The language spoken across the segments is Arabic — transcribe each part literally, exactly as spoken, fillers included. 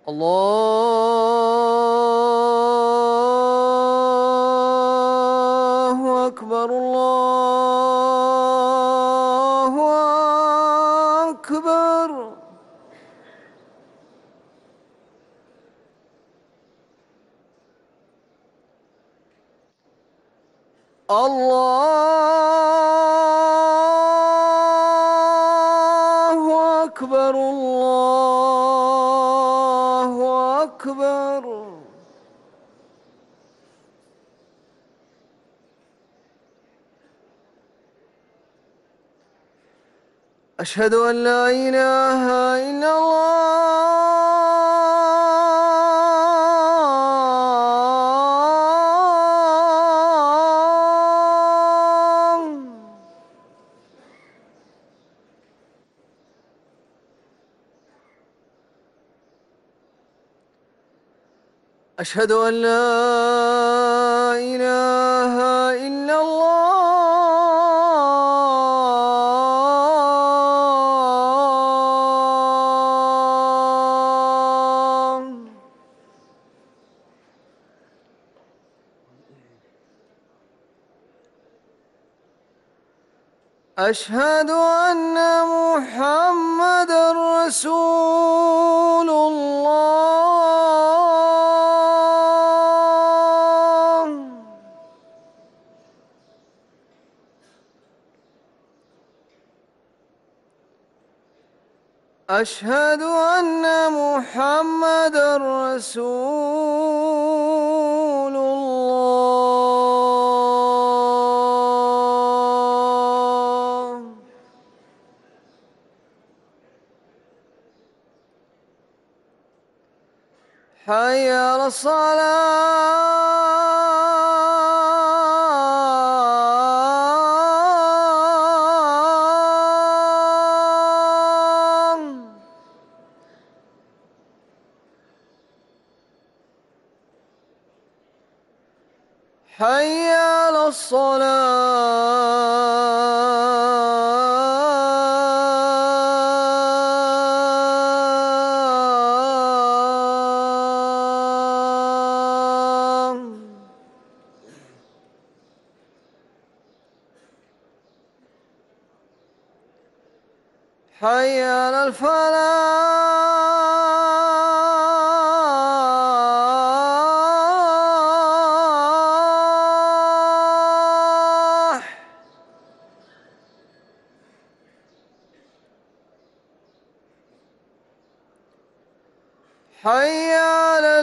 الله أكبر الله أكبر. الله أكبر الله أكبر. أشهد أن لا إله إلا الله. أشهد أن لا إله إلا الله. أشهد أن محمدًا رسول الله. أشهد أن محمدًا رسول الله. حي على الصلاة. حي على الصلاة. حي على الفلاح. حي على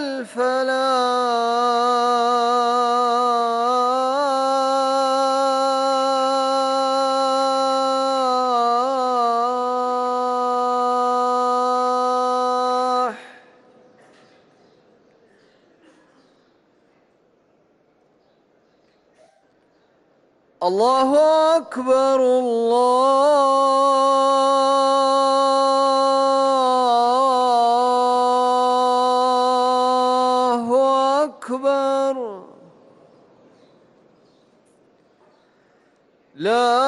الفلاح. الله أكبر الله أكبر. لا